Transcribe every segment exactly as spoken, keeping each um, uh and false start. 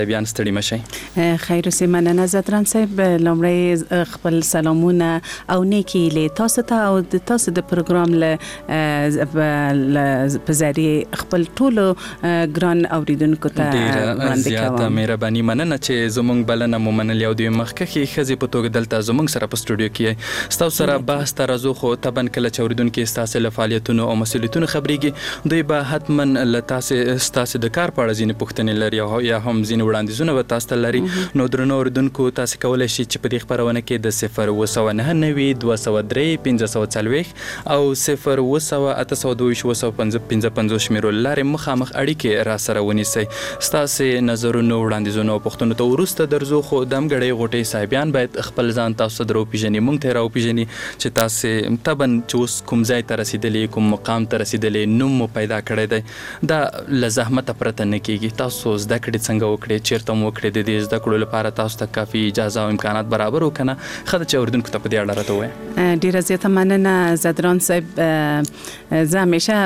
بیان ستړي مشي. خیر اوسې، مننه زدران صاحب. لومړی خپل سلامونه او نیکي له تاسو ته او د تاسو د پروګرام له په ذریعه خپل ټولو ګران اوریدونکو ته ډېره زیاته مهرباني. مننه چې زموږ بلنه مو منلې او د مخکښې ښځې په توګه دلته زموږ سره په سټوډیو کې ستاسو سره بحث ته راځو. خو طبعا کله چې اوریدونکي ستاسو له فعالیتونو او مسؤلیتونو خبرېږي، دوی به حتما له تاسې ستاسې د کار په اړه ځینې پوښتنې لري یا هم ځینې وړاندیزونه به تاسو ته لري. نو درنو اوریدونکو، تاسو کولی شئ چې په دې خپرونه کې د صفر اووه سوه نهه نوي دوه سوه درې پنځه سوه څلوېښت او صفر اووه سوه اته سوه دوه ویشت اووه سوه پنځه پنځوس شمېرو له لارې مخامخ اړیکې را سره ونیسئ. ستاسې نظرونو، وړاندیزونو او پوښتنو ته وروسته درځو. خو د همګړۍ غوټۍ صاحبیان باید خپل ځان تاسو ته در وپېژني، موږ ته یې را وپېژني چې تاسې طبعا چې اوس کوم ځای ته رسېدلې، کوم مقام ته رسېدلې، نوم مو پیدا کړی دی. دا له زحمته پرته نه کېږي. تاسو زده کړې څنګه وکړې، چېرته مو وکړې، د دې زده کړو لپاره تاسو ته کافي اجازه او امکانات برابر و که نه؟ ښه ده چې اورېدونکو ته په دې اړه راته ووایه. ډېره زیاته مننه زدران صاحب. زه همیشه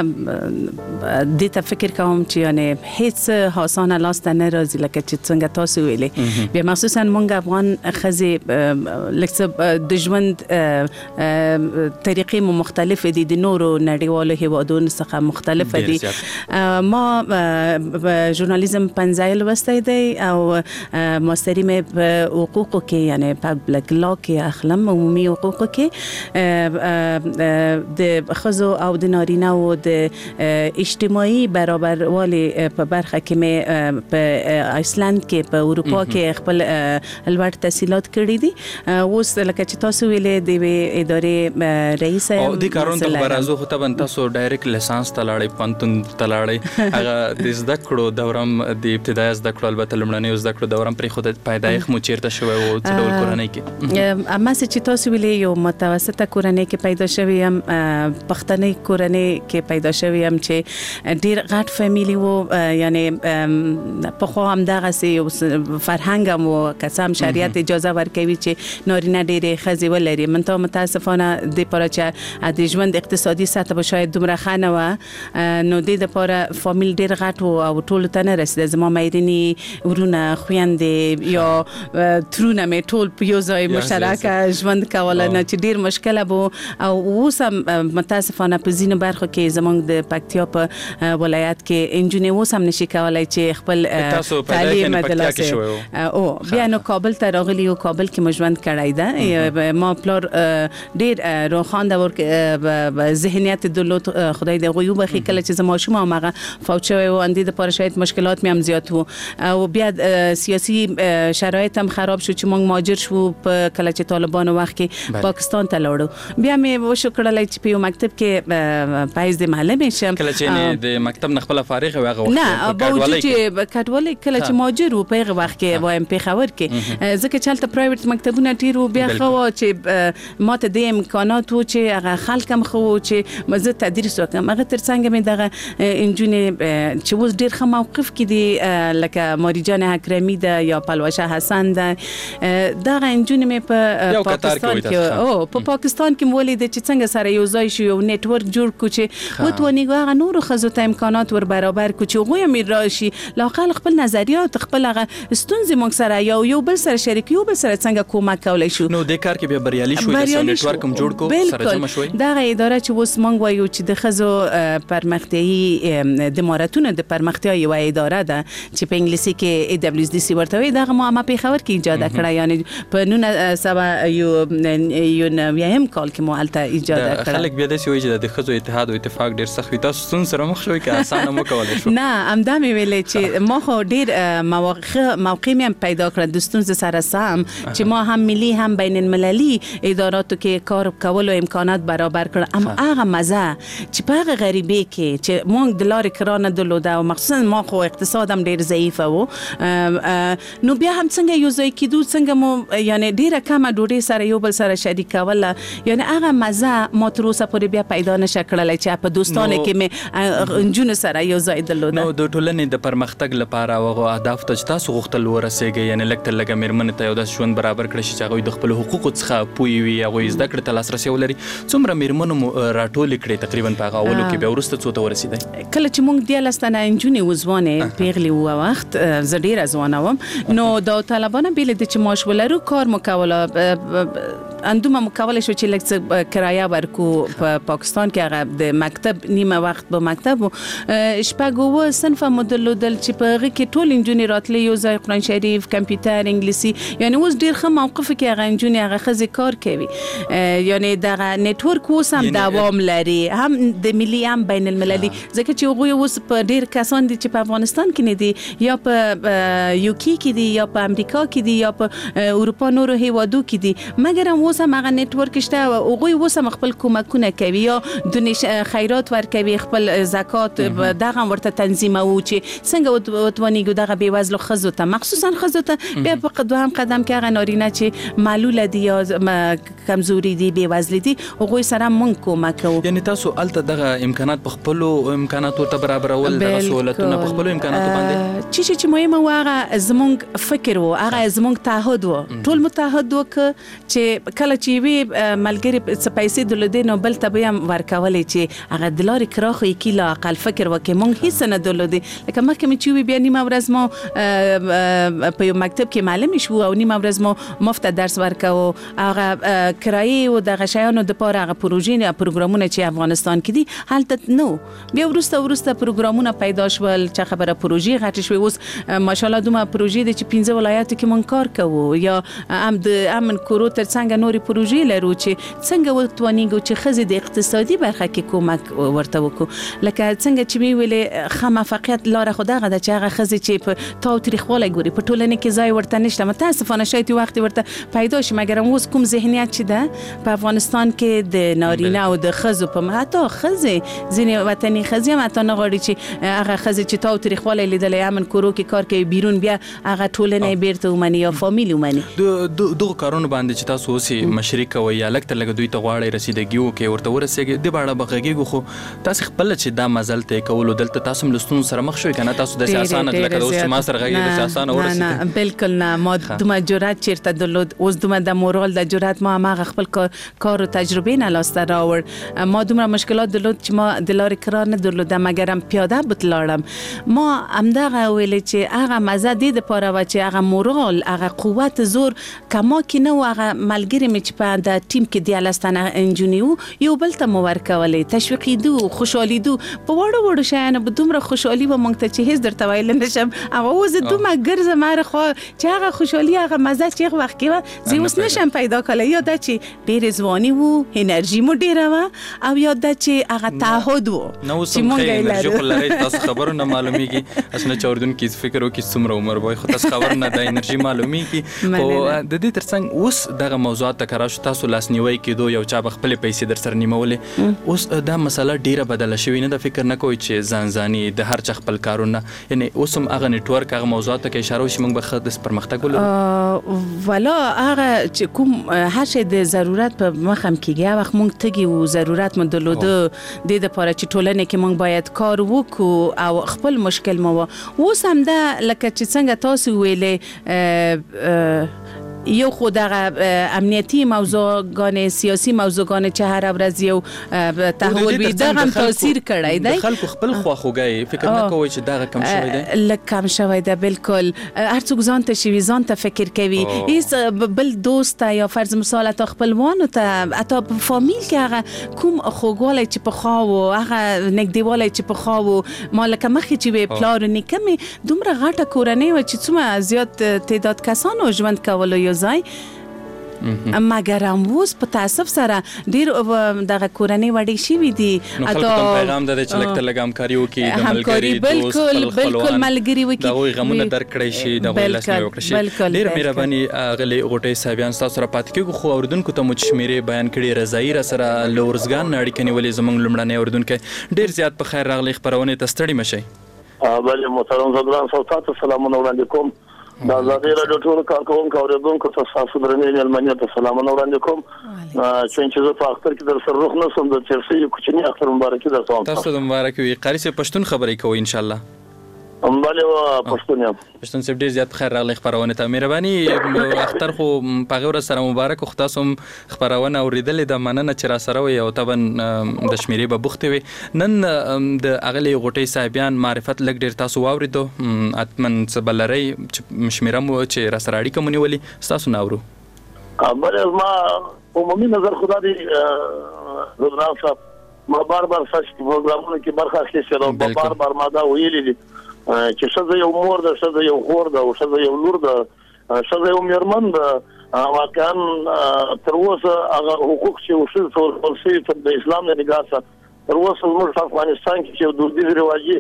دې ته فکر کوم چې یعنې هیڅ آسانه لاسته نه راځي، لکه چې څنګه تاسو ویلې. بیا مخصوصا موږ افغان ښځې لږ څه د ژوند طریقې مو مختلفې دي، د نورو نړیوالو هیوادونو څخه مختلفه دي. ما ژورنالیزم پنځه لوستی دی او ماستري مې په حقوقو کې، یعنی پبلک لا کې اخلم، عمومي حقوقو کې د ښځو او د نارینه‌و د اجتماعي برابروالي په برخه کې مې په آیسلند کې په اروپا کې خپل لوړ تحصیلات کړي دي. اوس لکه چې تاسو ویلې د ادارې رئیس او د کارونو ته به راځو. خو طبعا تاسو ډایرکټ لیسانس ته لاړئ، پوهنتون ته لاړئ. هغه د زده کړو دوره هم د ابتدایي زده کړو، البته لومړنیو زده کړو دوره هم پرېښوده. پیدایښت مو چېرته شوی و، څه ډول کورنۍ کې؟ هماسې چې تاسو ویلې یو متوسطه کورنۍ کې پیدا شوی یم، پښتنۍ کورنۍ کې پیدا شوی یم چې ډېر غټ فامیلي و. یعنې پخوا همدغسې یو فرهنګ هم و، که څه هم شریعت اجازه ورکوي چې نارینه ډېرې ښځې ولري. منتها متاسفانه دې پاره چې د ژوند اقتصادي سطح به شاید دومره ښه نه وه، نو دې دپاره فامیل ډېر غټ و او ټولو ته نه رسېده. زما میرنې، ورونه، خویندې یا ترونه مې ټول په یو ځای مشترکه ژوند کوله، نه چې ډېر مشکله به. او اوس هم متاسفانه په ځینو برخو کې زموږ د پکتیا په ولایت کې نجونې اوس هم نشي کولی چې خپل تعلیم د لاسه. او بیا نو کابل ته راغلي او کابل کې مو ژوند کړی ده. ما پلار ډېر روښانه ور ذهنیت درلود، خدای دې هغوی وبخي. کله چې زه ماشوم وم هغه فوت شوی و، اندې دپاره شاید مشکلات مې هم زیات و. او بیا سیاسي شرایط هم خراب شو چې موږ مهاجر شو په کله چې طالبانو وخت کې پاکستان ته لاړو. بیا مې وشو کړلی چې په یو مکتب کې په حیث د معلمې شم. کله چې د مکتب نه خپله فارغ وې هغه وخت نه، باوجود چې کډوالۍ کله چې مهاجر وو په هغه وخت کې وایم پېښور کې، ځکه چې هلته پرایویټ مکتبونه ډېر وو. بیا ښه وه چې ما ته د امکانات و چې هغه خلک هم ښه و چې زه تدریس وکړم. هغه تر څنګ مې دغه نجونې چې اوس ډېر ښه موقف کې دي، لکه ماریجان اکرمي ده یا پلوشه حسن ده، دغه نجونې مې په پاکستان کې او په پاکستان کې مې ولیدې چې څنګه سره یو ځای شو، یو نیټورک جوړ کړو چې وتوانېږو هغه نورو ښځو ته امکانات ور برابر کړو چې هغوی هم راشي، لااقل خپل نظریات، خپل هغه ستونزې موږ سره یو یو بل سره شریک، یو بل سره څنګه کومک کولی شو. نو دې کار کې بیا بریالي شوئ، داسې نیټورک هم جوړ کړو، سره جمع شوئ. دغه اداره چې اوس موږ وایو چې د ښځو پرمختیایي د مهارتونو د پرمختیا یوه اداره ده چې په انګلیسي کې ای دبلیو اس ډي سي ورته وایي. دغه ما ما پېښور کې ایجاده کړه، یعنې په نولس سوه یو نویم کال کې مو هلته ایجاده کړه. خلک بیا داسې وایي چې د ښځو اتحاد او اتفاق ډېر سخت وي. تاسو ستونزو سره مخ شوئ که اسانه مو کولی شو؟ نه، همدا مې ویلې چې ما خو ډېر موقع مې هم پیدا کړه د ستونزو سره سم، چې ما هم ملي هم بین المللي اداراتو کې کار کولو امکانات برابر کړه. اما هغه مزه چې په هغه غریبۍ کې چې موږ د لارې کرا نه درلوده، او مخصوصا ما خو اقتصاد هم ډېر ضعیفه و، نو بیا هم څنګه یو ځای کېدو، څنګه مو یعنې ډېره کمه ډوډۍ سره یو بل سره شریک کوله، یعنې هغه مزه ما تر اوسه پورې بیا پیدا نشه کړلی چې په دوستانو کې مې نجونو سره یو ځای درلوده. نو د ټولنې د پرمختګ لپاره او هغو اهدافو ته چې تاسو غوښتل ورسېږئ، یعنې لږ تر لږه مېرمنې ته یو داسې ژوند برابر کړی شي چې هغوی د خپلو حقوقو څخه پوه وي، هغوی زده کړې ته لاسرسی ولري. څومره مېرمنو مو راټولې کړې تقریبا په هغه اولو کې؟ بیا وروسته څو ته ورسېدئ؟ کله چې موږ دیارلس تنه نجونې وځوانې پېغلې وه وخت زه ډیره ځوانه وم نو د طالبانو بیل د چې معاش ولرو کار مو کوله اندومه مو کولی شو چې لږ څه کرایه ورکو په پاکستان کې هغه د مکتب نیمه وخت په مکتب شپږ اوه صنفه مو درلودل چې په هغې کې ټول نجونې راتلې یو ځای قرآن شریف کمپیوټر انګلیسي یعنې اوس ډېر ښه موقف کې هغه نجونې هغه ښځې کار کوي یعنې دغه نیټورک اوس هم دوام لري هم د ملي هم بین المللي ځکه چې هغوی اوس په ډېر کسان دي چې په افغانستان کې نه دي یا په یوکي کې دي یا په امریکا کې دي یا په اروپا نورو هیوادو کې دي مګر هم اوس هم هغه نیټورک شته هغوی اوس هم خپل کومکونه کوي یا دونې خیرات ورکوي خپل زکات دغه ورته تنظیموو چې څنګه وتوانیږو دغه بېوزلو ښځو ته مخصوصا ښځو ته بیا په دوهم قدم کې هغه نارینه چې معلوله دي یا کمزوري دي بېوزلي دي هغوی سره مونږ کومک کوو یعنې تاسو هلته دغه امکانات په خپلو امکاناتو ورته برابرول دغه سهولتونه په خپلو امکاناتو باندې چې چې مهمه و هغه زمونږ فکر و هغه زمونږ تعهد و ټول متعهد وکړه چې کله چې یوې ملګري څه پیسې درلودې نو بل ته به یې هم ورکولې چې هغه د لارې کراخ یې کې لا اقل فکر وکړي مونږ هېڅ نه درلودې لکه مخکې مې چې ووي بیا نیمه ورځ مو په یو مکتب کې معلمې شو او نیمه ورځ مو مفته درس ورکوو هغه کرایې و دغه شیانو دپاره هغه پروژې یا پروګرامونه چې افغانستان کې دي هلته نو بیا وروسته وروسته پروګرامونه پیدا شول چې خبره پروژې غټې شوې اوس ماشاءالله دومره پروژې دي چې پنځه ولایاتو کې مونږ کار کوو یا هم د امن کورو تر څنګه نورې پروژې لرو چې څنګه وتوانیږو چې ښځې د اقتصادي برخه کې کومک ورته وکړو لکه څنګه چې مې ویلې ښه موفقیت لاره خو دغه ده چې هغه ښځې چې په تاوتریخوالی ګوري په ټولنه کې ځای ورته نشته متاسفانه شاید یو وخت ورته پیدا شي مګر اوس کوم ذهنیت چې ده په افغانستان کې د نارینه او د ښځو په حتی ښځې ځینې وطني ښځې هم حتی نه غواړي چې هغه ښځې چې تاوتریخوالی لیدلی امن کورو کې کار کوي بیرون بیا هغه ټولنه یې بیرته ومني یا فامیل ومني دغو کارونو باندې چې تاسو اوس یې مشري کوئ یا لږ تر لږه دوی ته غواړئ رسیدګي وکړئ ورته ورسېږئ دې په اړه به غږېږو خو تاسې خپله چې دا مزل ته یې کولو دلته تاسو هم له ستونزو سره مخ شوئ که نه تاسو داسې اسانه لکه د اوس چې ما سره غږېږئ داسې اسانه ورسېدئ نه بالکل نه ما دومره جرأت چېرته درلود اوس دومره د مورال د جرأت ما هماغه خپل کار و تجربې نه لاسته راوړ ما دومره مشکلات درلود چې ما د لارې کرار نه درلوده مګر هم پیاده بتلاړم ما همدغه ویلې چې هغه مزه دې دپاره وه چې هغه مورال هغه قوت زور کما کې نه و هغه ملګري مې چې په د ټیم کې دیارلس تنه نجونې وو یو بل ته مو ورکولې تشویقېدو خوشحالېدو په وړو وړو شیانو به دومره خوشحالي به موږ ته چې هېڅ درته ویلی نه شم هغه اوس زه دومره ګرځم هره خوا چې هغه خوشحالي هغه مزه چې هغه وخت کې وه زه اوس نشم پیدا کولی یا دا چې ډېرې ځواني وو انرژي مو ډېره وه او یا دا چې هغه تعهد وو چې موږ یې لرو خو لرئ تاسو خبرو نه معلومیږي اسنه چې اورېدونکي فکر وکړي څومره عمر به خو تاسو خبر نه د انرژي معلومیږي خو د دې ترڅنګ اوس دغه موضوعات ته که راشو تاسو لاسنیوی کېدو یو چا به خپلې پیسې در سره نیمولې اوس دا مسله ډېره بدله شوې نه ده فکر نه کوئ چې ځان ځاني د هر چا خپل کارونه یعنې اوس هم هغه نیټورک هغه موضوعاتو کې اشاره وشي موږ به ښه داسې پرمختګ ولرو والا هغه چې کوم هر شی د ضرورت په مخ هم کېږي هغه وخت موږ تږي وو ضرورت مو درلوده دې دپاره چې ټولنې کې موږ باید کار وکړو او خپل مشکل مو و اوس هم ده لکه چې څنګه تاسو ویلې یو خو دغه امنیتی موضوعګانې سیاسي موضوعګانې چې هر ورځ یو تحول وي دغه هم تاثیر کړی دی د خلکو خپل خواخوږی فکر نه کوئ چې دغه کم شوی دی لږ کم شوی دی بالکل هر څوک ځان ته شوي ځان ته فکر کوي هېڅ بل دوست ته یا فرض مثال حتی خپلوانو ته حتی په فامیل کې هغه کوم خوږوالی چې پخوا و هغه نږدېوالی چې پخوا و ما لکه مخکې چې وې پلار و نیکه مې دومره غټه کورنۍ وه چې څومره زیات تعداد کسانو ژوند کولو یو ځای مګر هم اوس په تاسف سره ډېر دغه کورنۍ وړې شوي دي نو خلکو ته پیغام ده چې لږ تر لږ همکاري وکړي د ملګري دوست خپل خپلوان ملګري وکړي د هغوی غمونه درک کړی شي د هغوی لاسنیوی وکړی شي ډېره مهرباني اغلې غوټۍ صاحبیان ستاسو سره پاتې کېږو خو اورېدونکو ته مو چې شمېرې بیان کړي رضایي را سره له ارزګان نه اړیکه نیولې زموږ لومړنی اورېدونکی ډېر زیات په خیر راغلی خپرونې ته ستړي مه شئ بله محترم زدران صاحب تاسو سلامونه وړاندې کوم د ازادي راډیو ټولو کارکوونکو او اورېدونکو ته ستاسو درنې مېلمنې ته سلامونه وړاندې کوم چې زه په اختر کې در سره روغ نه شوم د تېر شوي کوچني اختر مبارکي درته وایم تاسو ته مبارک وي قاري صاحب پښتون خبرې کوئ انشاءالله بله پښتون یم. پښتون صاحب ډیر زیات خیر راغلی خبرونه ته. مهرباني اختر خو په غوړه سره مبارک خو تاسو هم خبرونه اوریدلې د مننه چې را سره وي او طبعا د شمیرې به بوختي وي. نن د اغلی غټي صاحبان معرفت لګ ډیر تاسو واوریدو اتمن سبلری شمیره مو چې را سره اړیکه مونږ ولي تاسو ناورو. بله ما عمومي نظر خدا دی زدران صاحب ما بار بار ساش پروګرامونو کې برخه اخیستل او بار بار ما دا ویلي دي چې ښځه یو مور ده، ښځه یو خور ده او ښځه یو لور ده، ښځه یو میرمن ده. واقعا تر اوسه هغه حقوق چې ښځو ته ورکړل شوي د اسلام د نګاه څخه تر اوسه زموږ په افغانستان کې چې دودیز رواجي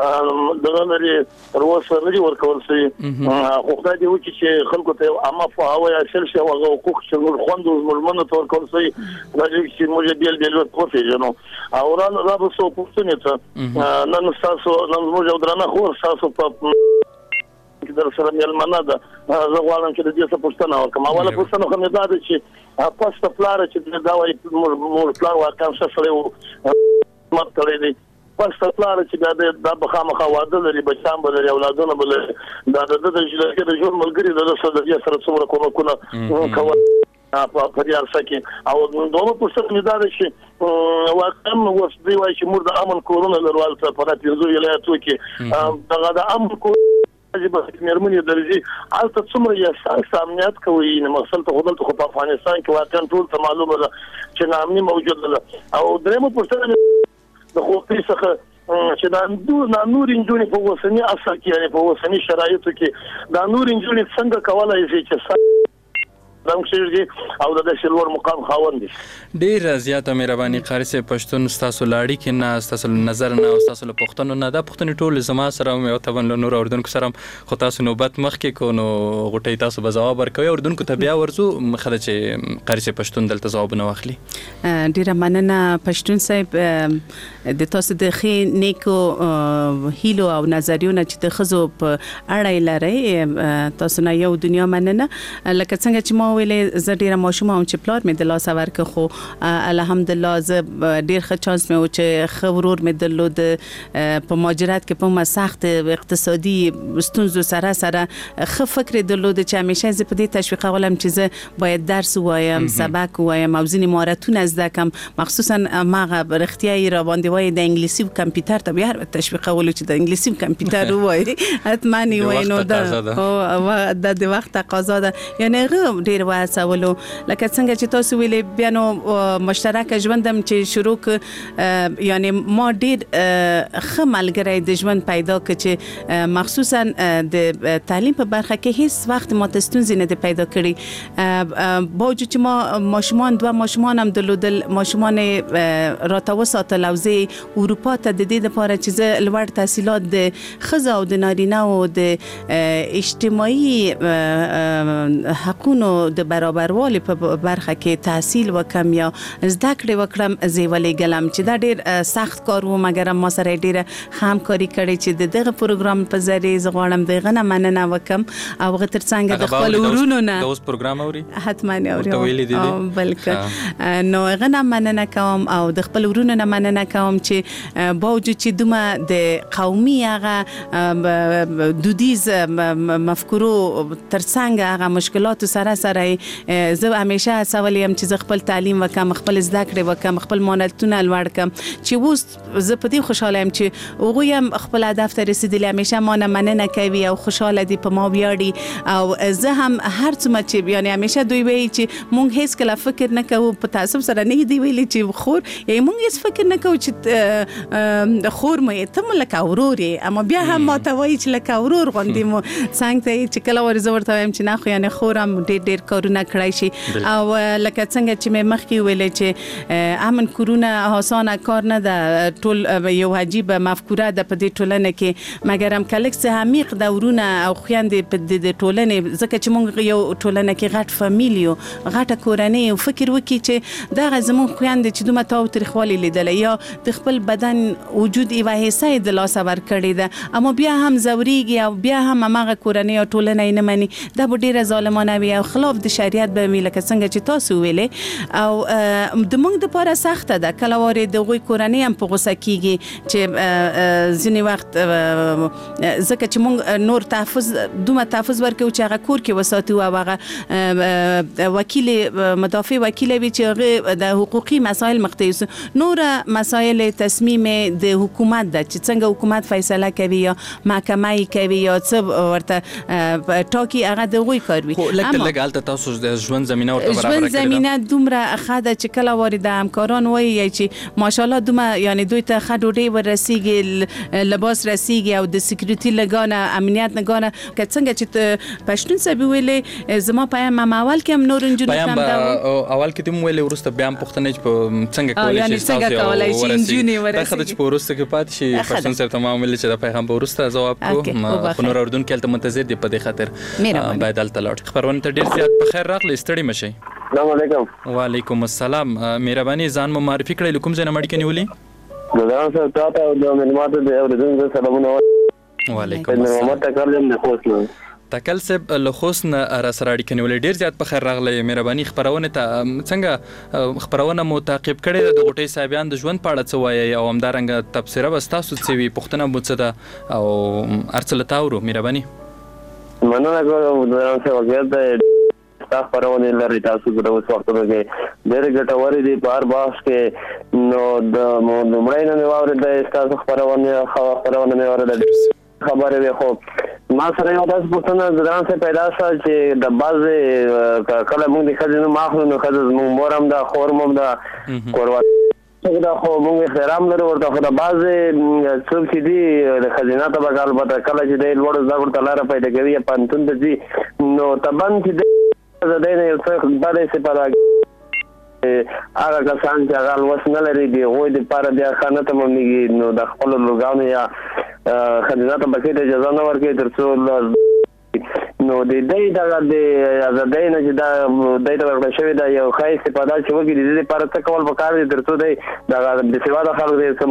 دغه لري تر اوسه نه دي ورکول شوي. خو خدای دې وکړي چې خلکو ته عامه پوهاوی حاصل شي او هغه حقوق چې زموږ خویندو زموږ مېرمنو ته ورکول شوي خدای دې وکړي چې موږ بیل بیل وپېژنو. او را به څو پوښتنې ته نن ستاسو نن زموږ یو درنه خور ستاسو په در سره میلمنه ده. زه غواړم چې د دې څه پوښتنه وکړم. اوله پوښتنه خو مې دا ده چې پسته پلاره چې دا وایي موږ پلار واقعا ښه سړی و مات کړی دی. پسته پلاره چې بیا دا به خامخا واده لري، بچیان به لري، اولادونه به لري. دا د ده د ژوند ملګري د ده سره د دې سره څومره کومکونه کول په دې عرصه کې. او دومره پوښتنه مې دا ده چې واقعا اوس دوی وایي چې موږ د امن کورونه لرو هلته په دا پنځو ولایتو کې. دغه د امن کور چې به مېرمنې درځي هلته څومره یې ستاسو امنیت کوي؟ مقصد ته خو دلته خو په افغانستان کې واقعا ټول ته معلومه ده چې ناامني موجوده ده. او درېیمه پوښتنه د خوبۍ څخه چې دا نور نجونې په اوسني عصر کې یعنې په اوسني شرایطو کې دا نور نجونې څنګه کولی شي چې دم شي او د شلور مقام خاوند دي؟ ډیر زیاته مهرباني قاری صاحب پښتون تاسو لاړی کې نه تاسو نظر نه او تاسو له پښتون نه دا پښتون ټول زما سره او تبن نور اردن کو سره خو تاسو نوبت مخ کې کو نو غټي تاسو به جواب ورکوي اردن کو ته بیا ورزو مخله چې قاری صاحب پښتون دلته جواب نه واخلي. ډیر مننه پښتون صاحب د تاسو د خې نیکو هیلو او نظریونه چې د خزو په اړه لري تاسو نه یو دنیا مننه. لکه څنګه چې ما ویلې زه ډیره ماشومه هم چې پلار مې د لاس ورکه خو الحمدلله زه ډیر ښه چانس مې و چې ښه ورور مې درلود په مهاجرت کې په ما سخت اقتصادي ستونزو سره سره ښه فکر درلود چې همیشه زه په دې تشویقولم چې زه باید درس وایم، سبق وایم او ځینې مهارتونه زده کړم، مخصوصا ماغه رښتیايي را باندې وای د انګلیسي او کمپیوټر ته بیا تشویقول چې د انګلیسي او کمپیوټر وای حتما نه وای نو دا د د وخت تقاضا ده. یعنی غو ډیر واسولو لکه څنګه چې تاسو ویلې بیا نو مشترک ژوندم چې شروع ک یعنی ما ډیر ښه ملګری د ژوند پیدا ک چې مخصوصا د تعلیم په برخه کې هیڅ وخت ما تستونزې نه پیدا کړې. باوجود چې ما ماشومان دوه ماشومان هم درلودل، ماشومان راته وساتل او زه اروپا ته د دې لپاره چې زه لوړ تحصیلات د ښځو او د نارینه او د اجتماعي حقونو د برابروالي په برخه کې تحصیل وکم یا زده کړې وکړم زه ولې ګلم چې دا ډیر سخت کار و مګر ما سره ډیر همکاري کړې چې د دغه پروګرام په ذریعه زه غواړم دغه نه مننه وکم او غتر څنګه د خپل ورونو نه د اوس پروګرام اوري حتما اوري بلکې نو غنه مننه کوم او د خپل ورونو نه مننه کوم چې باوجود چې دومره د قومي هغه دودیز مفکورو ترڅنګ هغه مشکلات سره سره زه همیشه سوالیم چې زه خپل تعلیم وکم، خپل زده کړې وکم، خپل مهارتونه لوړ کم چې اوس زه په دې خوشاله یم چې هغوی هم خپل هدف ته رسیدلی، همیشه ما نه مننه کوي او خوشاله دي په ما ویاړي او زه هم هر څومره چې یعنی همیشه دوی وایي چې مونږ هیڅ کله فکر نه کوو په تعصب سره نه دی ویلي چې خور یې مونږ هیڅ فکر نه کوو چې خور مې ته لکه ورور یې، اما بیا هم ما ته وایي چې لکه ورور غوندې مو څنګه ته چې کله ورزه ورته وایم چې نه خو یعنی خور هم ډېر ډېر کارونه کړی شي او لکه څنګه چې مې مخکې ویلې چې امن کورونه آسانه کار نه ده، ټول یو عجیب مفکوره ده په دې ټولنه کې مګر هم کلک څه عمیق دورونه او خویندې په دې ټولنې ځکه چې موږ یو ټولنه کې غټ فامیل یو غټه کورنۍ او فکر وکړي چې دغه زموږ خویندې چې دومره تاو تریخوالی لیدلی یا د خپل بدن وجود یوه حصه یې د لاسه ورکړې ده اما بیا هم ځورېږي او بیا هم هماغه کورنۍ او ټولنه یې نه مني، دا به ډېره ظالمانه وي او خلاف مخالف د شریعت به ویل که څنګه چې تاسو ویلې او د موږ د پاره سخته ده کله واره د غوي کورنۍ هم په غوسه کیږي چې ځینې وخت ځکه چې موږ نور تحفظ دومره تحفظ ورکو چې هغه کور کې وساتو او هغه وکیل مدافع وکیل وی چې هغه د حقوقي مسائل مختص نور مسائل تصمیم د حکومت ده چې څنګه حکومت فیصله کوي یا محکمه کوي یا څه ورته ټاکي هغه د غوي کار وي لکه لګال ته تاسو د ژوند زمينه ورته برابر کړئ ژوند زمينه دومره خاده چې کله وارد همکاران وایي چې ماشاءالله دومره یعنی دوی ته خډوډي ورسیږي لباس رسیږي او د سکیورټي لګانه امنیت لګانه که څنګه چې پښتون سبي ویلې زما پیام ما اول کې هم نور انجنیر کم دا اول کې تم ویلې ورسته بیا پښتنه چې څنګه کولای شي څنګه کولای شي انجنیر ورسیږي دا خدای چې ورسته کې پات شي پښتون سره تمام ویل چې دا پیغام به ورسته جواب کو خو نور اردن کې تل منتظر دی په دې خاطر باید دلته لاړ خبرونه ته ډیر زیات په خیر راغلی ستړي مشي. السلام علیکم. وعلیکم السلام. مهرباني ځان مو معرفي کړئ کوم ځای نه مړ کې نیولې؟ ګلان سره تاسو د ملمات د اوریدونکو سلامونه. وعلیکم السلام. محمد تکلم نه خوښ تکل صاحب له خوسن را سره اړیکه نیولې ډیر زیات په خیر راغلی. مهرباني خبرونه ته څنګه خبرونه مو تعقیب کړي د غټي صاحبان د ژوند پاړه څه وایي او همدارنګ تبصره وستاسو څه وی پښتنه مو څه ده او ارسل تاورو. مهرباني مننه کوم ګلان سره وګورئ تاسو خبرونه لري تاسو د اوس وخت کې ډېر ګټورې دي په هر بحث کې نو د لومړی نه واورې د تاسو خبرونه خبرونه مې اورېدل خبره وي خو ما سره یو تاسو پوښتنه ځان څخه پیدا شوه چې د باز کله موږ د خځې ماخلو نو خځې موږ مورم دا خورمم دا کوروا دا خو موږ احترام لرو ورته خو د باز څوک چې دي د خزینه ته به البته کله چې د لوړ زده کړو ته لاره پیدا کوي یا پانتون ته ځي نو تبان چې د دې نه یو څه باندې سپارا هغه کسان چې هغه لوس نه لري دی غوي د پاره بیا خانه ته مونږ نو د خپل لوګانو یا خزینه ته بکې ته اجازه نه ورکړي ترڅو نو د دې دا د آزادۍ نه چې دا د دې ورکړل شوی دا یو خاص استفاده چې وګړي د دې لپاره څه کول پکار دي ترڅو دا د سیوا د خلکو د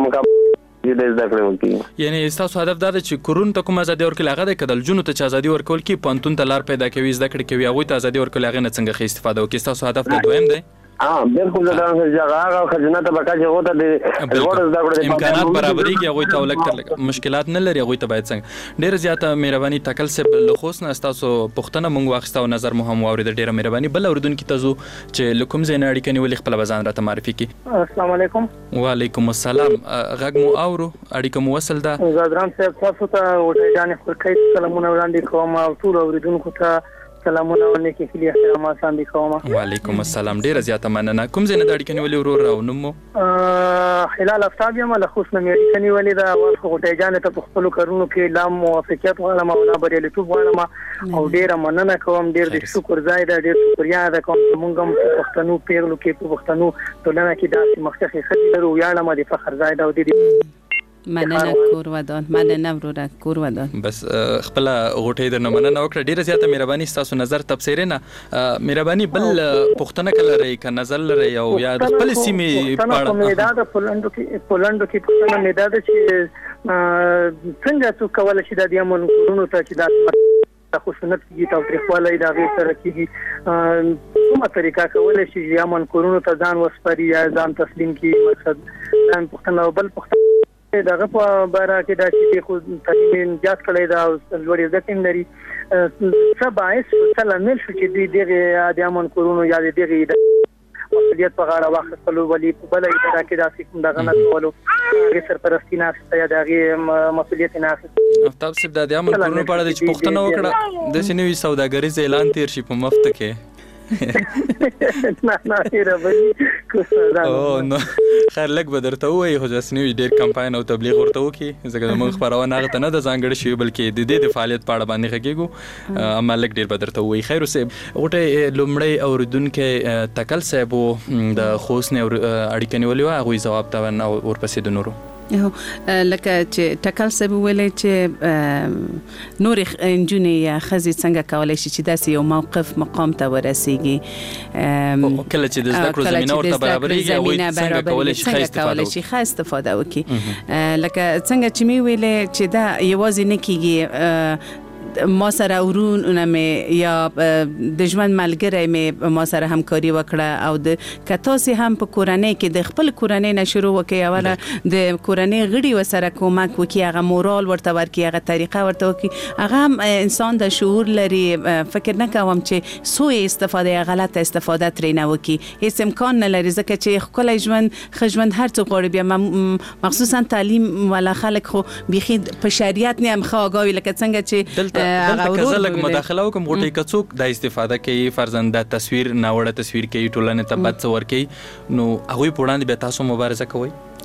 مقابله یعنی تاسو هدف دا چې کورون ته کوم ازادي ورکول هغه د کدل جنو ته ازادي ورکول کی پانتون ته لار پیدا کوي زده کړې کوي هغه ته ازادي ورکول هغه نه څنګه خې استفاده وکړي تاسو هدف د دویم دی اه بالکل دا ځای خزینه ته بکاجه وته د ورځ دا کړو امکانات برابرۍ کې هغه ته ولکټر مشکلات نه لري هغه ته باید څنګه ډیر زیاته مهرباني تکل سه له خوسنه تاسو پښتنه مونږ واخستو نظر مو هم اورید ډیره مهرباني بل اوردون کې تاسو چې لکم زین اړیکه نیولې خپل بزان راته معرفي کی. السلام علیکم. وعلیکم السلام. غږ مو اورو اړیکه مو وصل ده. زادران صاحب تاسو ته وټه جانې خورکای سلامونه وړاندې کوم او ټول اوریدونکو ته سلامونه ونکي خلی احترامات باندې کوم. وعلیکم السلام. ډیره زیاته مننه. کوم ځای نه د اړیکې نیولې ورور او نوم مو؟ هلال افتاب یم له خوښ نه مې اړیکې نیولې ده او غوټه جانې ته په خپل کارونو کې لام موافقت غواړم او نه بریالیتوب غواړم او ډیره مننه کوم. ډیر د شکر ځای ده ډیر شکریا ده کوم مونږ هم پښتنو پیغلو کې په پښتنو ټولنه کې داسې مخکې خدي لرو یاړم د فخر ځای ده او د مننه کور ودان مننه وروره کور ودان بس خپل غوټې درنه مننه وکړه ډیره زیاته مهرباني تاسو نظر تبصره نه مهرباني بل پښتنه کله لري ک نظر لري او یا د خپل سیمې په میدا د پولندو کې پولندو کې په میدا د چې څنګه څو کول شي د یمن کورونو ته چې د خوشنت کې تاسو تریخواله دا غي سره کیږي کومه طریقه کول شي یمن کورونو ته ځان وسپاري یا ځان تسلیم کی مقصد ځان پښتنه بل پښتنه دغه په باره کې د چې خو تعلیم جات کړی دا لوړ عزت لري څه باعث څه لامل شو چې دوی دغه د امن کورونو یا دغه مسؤلیت په غاړه واخیستلو ولې په بل اداره کې داسې کوم دغه نه کولو هغې سرپرستي نه اخیسته یا د هغې مسؤلیت نه اخیسته. افتاب صاحب د امن کورونو په اړه چې پوښتنه وکړه داسې نوي سوداګریز اعلان تیر شي په مفته کې نه نه راځي او نو خیر لګ بدرته وای خو ځنی ډیر کمپاین او تبلیغ ورته وکي ځکه موږ خبرونه هغه ته نه د ځانګړي شی بلکې د دې د فعالیت په اړه باندې غږیږو اما لګ ډیر بدرته وای خیر اوسه غټه لومړی اوردونکو تکل صاحب د خوسنه اړیکه نیولې و هغه جواب تا ونه ورپسې د نورو لکه چې ټکل سبب ویلې چې نور انجونې یا خزي څنګه کولای شي چې داسې یو موقف مقام ته ورسیږي کله چې د زده کړو زمينه ورته برابرېږي او څنګه کولای شي ښه استفاده وکړي ښه استفاده وکړي لکه څنګه چې می ویلې چې دا یوازې نه کیږي ما سره ورونه مې یا د ژوند ملګری مې ما سره همکاري وکړه او د کتاسي هم په کورنۍ کې د خپل کورنۍ نه شروع وکړي اوله د کورنۍ غړي وسره کومک وکړي هغه مورال ورته ورکړي هغه طریقه ورته وکړي هغه هم انسان د شعور لري فکر نه کوم چې سوء استفاده غلطه استفاده ترې نه وکړي هیڅ امکان نه لري ځکه چې خپل ژوند خ ژوند هر څه غواړي بیا مخصوصا تعلیم ولا خلک خو بيخي په شریعت نه هم خواږي لکه څنګه چې دلته کزلک مداخله وکم غوټي کڅوک د استفاده کوي فرزند د تصویر ناوړه تصویر کوي ټولنه ته بد څور کوي نو هغه په وړاندې به تاسو مبارزه کوئ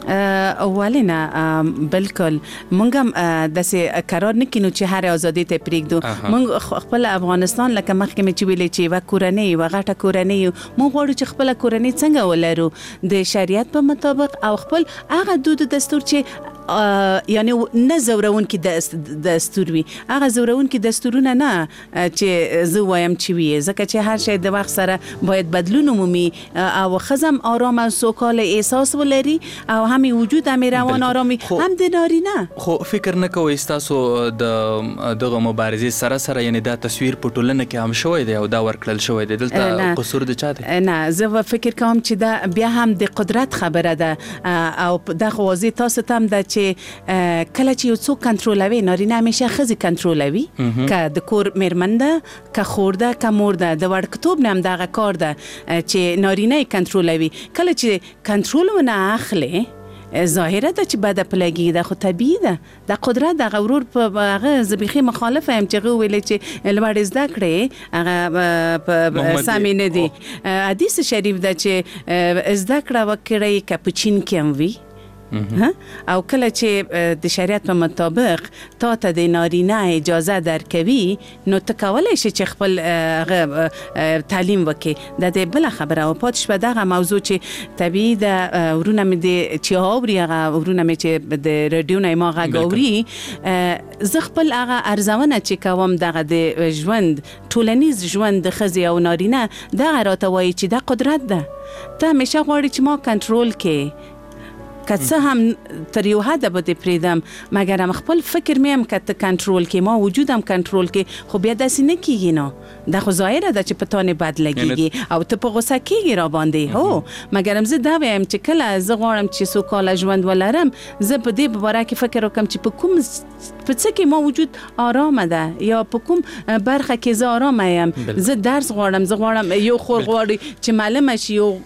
اولینا بالکل مونږ هم داسې قرار نه کینو چې هر ازادي ته پریږدو مونږ خپل افغانستان لکه مخکې مې چې ویلې چې و کورنۍ و غټه کورنۍ مونږ غواړو چې خپل کورنۍ څنګه ولرو د شریعت په مطابق او خپل هغه دود دستور چې یعنی نه زورون کې د دستور وي هغه زورون کې دستورونه نه چې زه وایم چې وي ځکه چې هر شی د وخت سره باید بدلون ومومي او خزم آرام او سوکاله احساس ولري او همي وجود هم روان آرامي هم د نارینه خو فکر نه کوئ تاسو د دغه مبارزې سره سره یعنی دا تصویر په ټولنه کې هم شوی دی او دا ورکړل شوی دی دلته قصور د چا دی نه زه فکر کوم چې دا بیا هم د قدرت خبره ده او د خوازي تاسو تم د چې کله چې یو څوک کنټرولوي نارینه همیشه ښځې کنټرولوي که د کور میرمن ده که خور ده که مور ده د وړکتوب نه هم دغه کار ده چې نارینه یې کنټرولوي کله چې کنټرول ونه اخلي ظاهره ده چې بده پلګي ده خو طبيعي ده د قدرت د غورور په هغه زبيخي مخالفه هم چې ویل چې لوړ زده کړې هغه سامي نه دي حدیث شریف ده چې زده کړه وکړي کپچین کې هم وي او کله چې د شریعت په مطابق تا ته د نارینه اجازه درکوي نو ته کولای شې چې خپل تعلیم وکې د دې بل خبره او پاتې شو دغه موضوع چې طبيعي د ورونه مې د چې اوري هغه ورونه مې چې د رادیو نه ما غاوري زه خپل هغه ارزونه چې کوم دغه د ژوند ټولنیز ژوند د خزي او نارینه دغه راته وایي چې د قدرت ده ته همیشه غواړي چې ما کنټرول کې که څه هم تر یو حده به دې پرېږدم مګر هم خپل فکر مې هم که ته کنټرول کې ما وجود هم کنټرول کې خو بیا داسې نه کېږي نو دا خو ظاهره ده چې په تا نه بد لګېږي او ته په غوسه کېږي را باندې هو مګر هم زه دا وایم چې کله زه غواړم چې سوکاله ژوند ولرم زه په دې باره کې فکر وکړم چې په کوم په څه کې ما وجود آرامه ده یا په کوم برخه کې زه آرامه یم زه درس غواړم زه غواړم یو خور غواړي چې معلمه شي یو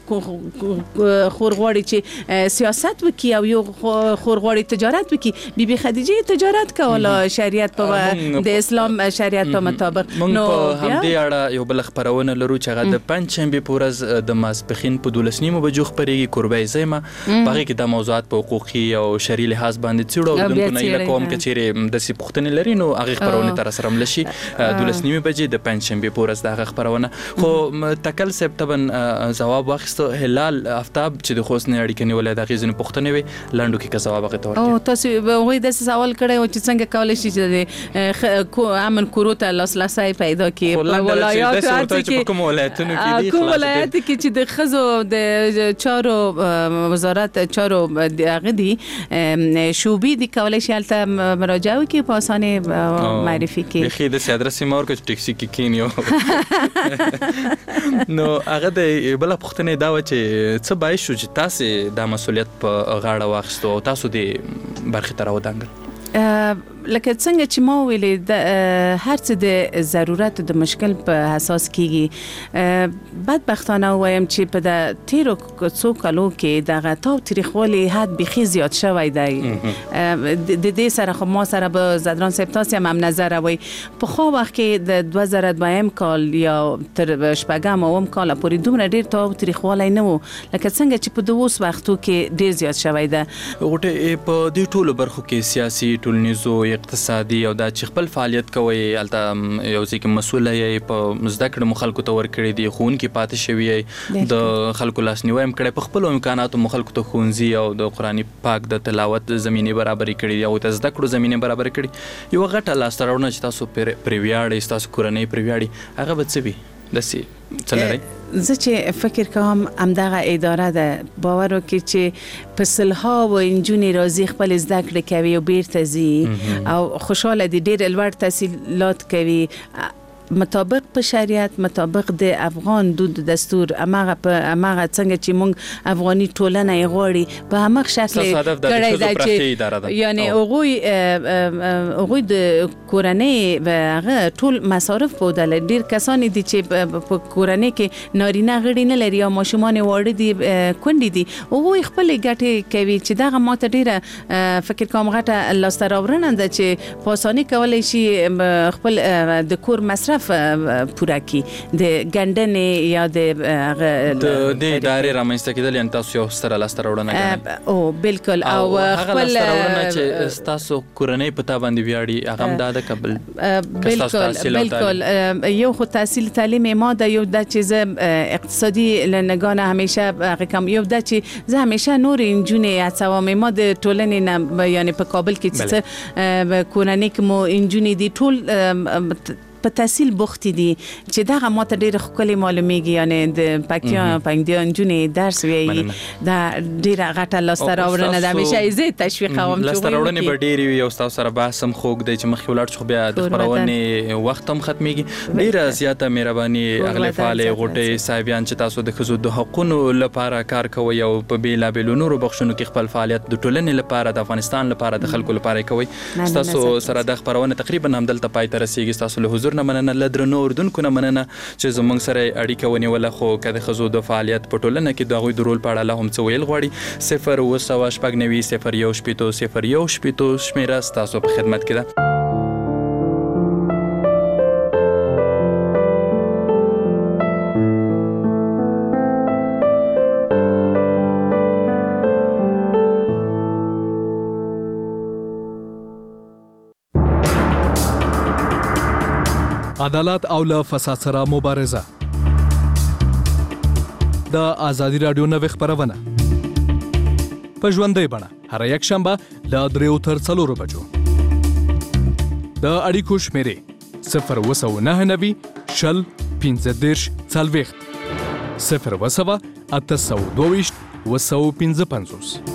خور غواړي چې سیاست کی او یو خور غواړي تجارت وکي بیبي خدیجه تجارت کوله شریعت په د اسلام شریعت په مطابق نو هم دې اړه یو بل خبرونه لرو چې هغه د پنځشنبه پورز د ماسپخین په دولسنیمو بجو خبرېږي قربای زما باقي کې د موضوعات په حقوقي او شرعي لحاظ باندې څړو د کنه کوم کچېره د سی پښتنې لري نو هغه خبرونه تر سره ملشي دولسنیمه بجې د پنځشنبه پورز دغه خبرونه خو تکل سپتمبر جواب واخستو هلال افتاب چې د خوسنې اړیکې نیولې د غیزن پښتنې وي لاندو کې کا جواب غته ورته او تاسو وای د سوال کړی او چې څنګه کولای شي چې د امن کوروته لاسلاسي پیدا کړي په ولایت کې کوم ولایتونو کې دي کوم ولایت کې چې د خزو د چارو وزارت چارو هغه دي شوبې دي کولای شي البته مراجعه وکړي په اسانه معرفي کې خې د ادرسې مور کې ټیکسي کې کینیو نو هغه د بل پښتنې دا و چې څه بای شو چې تاسو د مسولیت په غاړه واخستو او تاسو دې برخه تر ودانګل لکه څنګه چې ما ویلې د هر څه د ضرورت د مشکل په اساس کیږي بدبختانه وایم چې په د تیرو څو کالو کې دغه تاو تاریخوالي حد بخي زیات شوی دی د دې سره خو ما سره به زدران سپتاس هم نظر وي په خو وخت کې د دوه زره دویم کال یا تر شپږم اوم کال پورې دومره ډیر تاو تاریخوالي نه وو لکه څنګه چې په دوه وختو کې ډیر زیات شوی دی غوټه په دې ټولو برخو کې سیاسي ټولنیزو اقتصادي او دا چې خپل فعالیت کوي الته یو ځکه مسؤل یې په زده کړه مخالکو ته ورکړي دي خون کې پاتې شوی د خلکو لاسنیوي هم کړي په خپل امکاناتو مخالکو ته خونځي او د قرآني پاک د تلاوت زمينه برابر کړي او د زده کړو زمينه برابر کړي یو غټه لاسترونه چې تاسو پر پریویاړې تاسو کورنۍ پریویاړي هغه به څه وي داسې څه لرئ؟ زه چې فکر کوم همدغه اداره ده، باور وکړئ چې په سلهاوو نجونې راځي خپل زده کړې کوي او بیرته ځي او خوشحاله دي، ډېر لوړ تحصیلات کوي مطابق په شریعت، مطابق د افغان دود دستور، امغه په امغه څنګه چې موږ افغاني ټولنه یې غواړي په همغه شکل کړی دی چې یعنی هغوی هغوی د کورنۍ هغه ټول مصارف بودل. ډیر کسان دي چې په کورنۍ کې نارینه غړي نه لري یا ماشومان واړه دي کونډې دي، هغوی خپل ګټې کوي چې دغه ماته ډیره فکر کوم غټه لاسته راوړنه ده چې په اسانۍ کولی شي خپل د کور مصرف پوره کی د ګندنې یا د د ادارې رامنځته کېدل، یعنې تاسو یو ستره لاسته راوړنه ګڼئ؟ او بالکل. او هغه لاسته راوړنه چې ستاسو کورنۍ په تا باندې ویاړي هغه هم دا ده که بل؟ بالکل بالکل. یو خو تحصیل تعلیم ما ده، یو دا چې زه اقتصادي له نګاه همیشه هغه کوم، یو دا چې زه همیشه نور نجونې هڅوم. ما د ټولنې نه یعنې په کابل کې چې کورنۍ کې مو نجونې دي ټول په تحصیل بوخت دي چې دغه ماته ډېر ښکلي معلومیږي، یعنې د پکتیا پنځه نجونې درس ویي، دا ډېره غټه لاسته راوړنه ده. همیشه یې زه تشویقوم. لاسته راوړنې به ډېرې وي او ستاسو سره بحث هم خوږ دی چې مخکې ولاړ شو، بیا د خپرونې وخت هم ختمیږي. ډېره زیاته مهرباني اغلې فعالې غوټۍ صاحبیان چې تاسو د ښځو د حقونو لپاره کار کوئ او په بېلابېلو نورو بخښونو کې خپل فعالیت د ټولنې لپاره، د افغانستان لپاره، د خلکو لپاره کوئ. ستاسو سره د خپرونه تقریبا همدلته پای ته رسیږي. ستاسو له حضور نه مننه، له درنو اردوونکو نه مننه چې زموږ سره اړیکه ونیوله. خو که د ښځو د فعالیت په ټولنه کې د هغوی د رول په اړه لا هم څه ویل غواړي، صفر اوه سوه شپږ نوي صفر یو شپېتو صفر یو شپېتو شمېره ستاسو په خدمت کې ده. عدالت او له فساد سره مبارزه. د ازادي رادیو نوې خپرونه په ژوندۍ بڼه هر یک شنبه له دریو تر څلورو بجو. د اړیکو شمیرې صفر اوه سوه نهه نوي شل پنځه دېرش څلوېښت، صفر اوه سوه اته سوه دوه ویشت اوه سوه پنځه پنځوس.